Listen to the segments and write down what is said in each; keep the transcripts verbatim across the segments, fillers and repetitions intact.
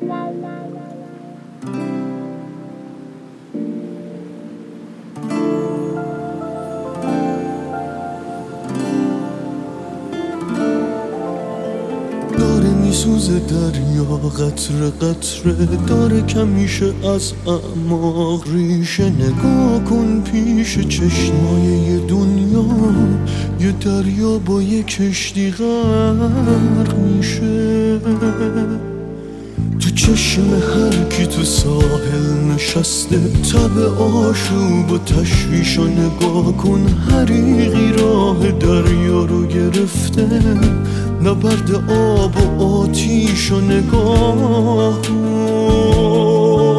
میسوزه دریا قطره قطره داره کمیشه از اعماق ریشه. نگاه کن پیش چشمای یه دنیا، یه دریا با یه کشتی غرق میشه. تو چشم هر کی تو ساحل نشسته، تب آشوب و تشویش رو نگاه کن. حریقی راه دریا رو گرفته، نبرد آب و آتیش رو نگاه کن.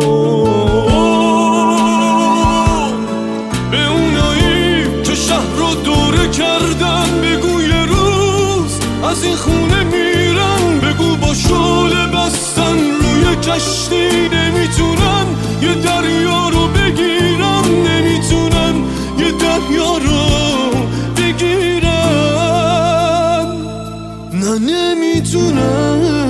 به اونایی که شهر رو دوره کردن بگو یه روز از این خونه میرن. بگو با شعله بستن روی کشتی نمیتونن یه دریا رو بگیرن. نمیتونن یه دریا رو بگیرن. نه نمیتونن.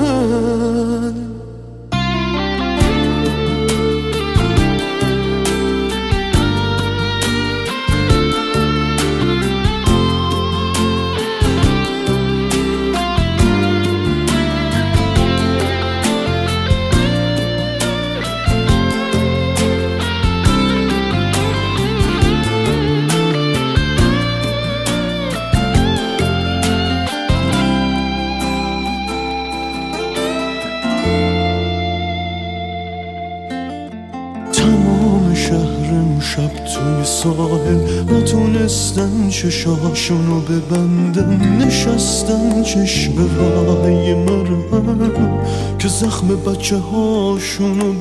تمام شهر امشب توی ساحل نتونستن چشاشونو ببندن. نشستن چشم راه مرهم که زخم بچه هاشونو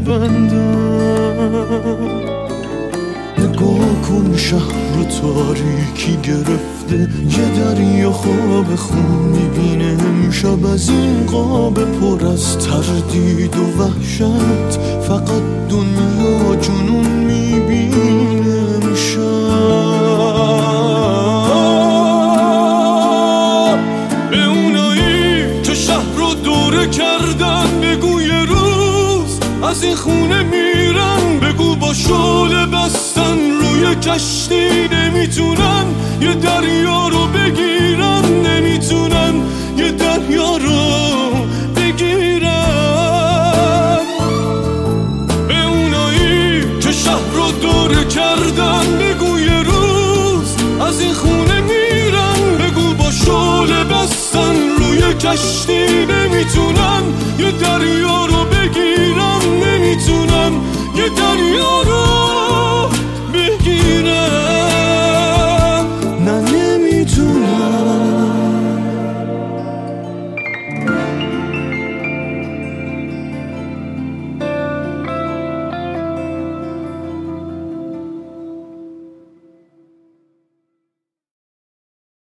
ببندن. نگاه کن شهر رو تاریکی گرفته، یه دریا خواب خون میبینه امشب. از این قاب پر از تردید و وحشت فقط دنیا جنون میبینه امشب. به اونایی که شهر رو دوره کردن بگو یه روز از این خونه میرن. بگو با شعله بستن روی کشتی نمیتونن یه دریا رو بگیرن. نمیتونن یه دریا رو بگیرن. به اونایی که شهر رو دوره کردن بگو یه روز از این خونه میرن. بگو با شعله بستن روی کشتی نمیتونن یه دریا رو